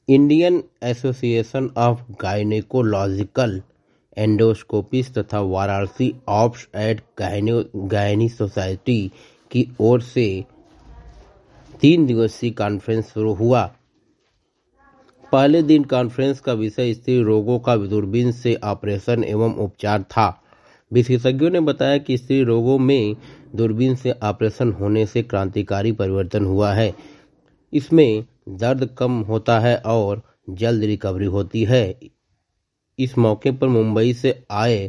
Indian association of gynaecological endoscopist तथा Varanasi obs at gynae society की ओर से 3 दिवसीय कॉन्फ्रेंस शुरू हुआ। पहले दिन कॉन्फ्रेंस का विषय स्त्री रोगों का दूरबीन से ऑपरेशन एवं उपचार था। विशेषज्ञों ने बताया कि स्त्री रोगों में दूरबीन से ऑपरेशन होने से क्रांतिकारी परिवर्तन हुआ है। इसमें दर्द कम होता है और जल्द रिकवरी होती है। इस मौके पर मुंबई से आए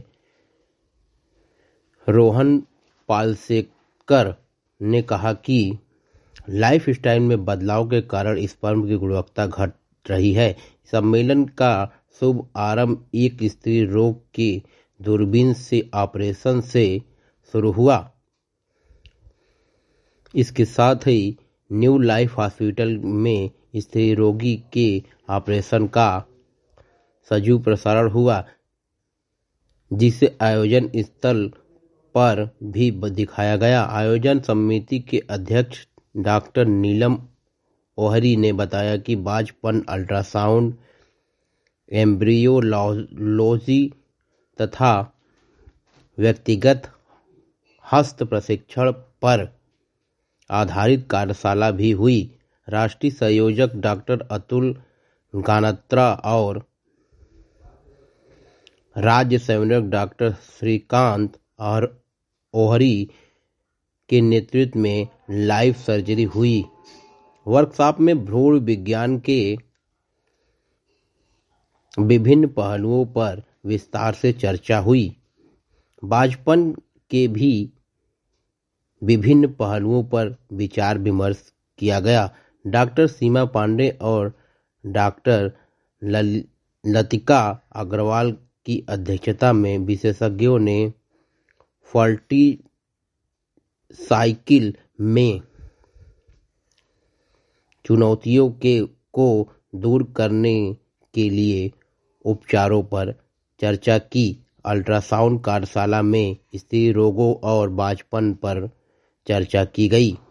रोहन पालसेकर ने कहा कि लाइफस्टाइल में बदलाव के कारण स्पर्म की गुणवत्ता घट रही है। सम्मेलन का शुभ आरंभ एक स्त्री रोग के दूरबीन से ऑपरेशन से शुरू हुआ। इसके साथ ही न्यू लाइफ हॉस्पिटल में स्त्री रोगी के ऑपरेशन का सजीव प्रसारण हुआ, जिसे आयोजन स्थल पर भी दिखाया गया। आयोजन समिति के अध्यक्ष डॉक्टर नीलम ओहरी ने बताया कि बांझपन, अल्ट्रासाउंड, एम्ब्रियोलॉजी तथा व्यक्तिगत हस्त प्रशिक्षण पर आधारित कार्यशाला भी हुई। राष्ट्रीय संयोजक डॉक्टर अतुल गानत्रा और राज्य संयोजक डॉक्टर श्रीकांत और ओहरी के नेतृत्व में लाइव सर्जरी हुई। वर्कशॉप में भ्रूण विज्ञान के विभिन्न पहलुओं पर विस्तार से चर्चा हुई। बांझपन के भी विभिन्न पहलुओं पर विचार विमर्श किया गया। डॉक्टर सीमा पांडे और डॉक्टर लतिका अग्रवाल की अध्यक्षता में विशेषज्ञों ने फर्टी साइकिल में चुनौतियों को दूर करने के लिए उपचारों पर चर्चा की। अल्ट्रासाउंड कार्यशाला में स्त्री रोगों और बांझपन पर चर्चा की गई।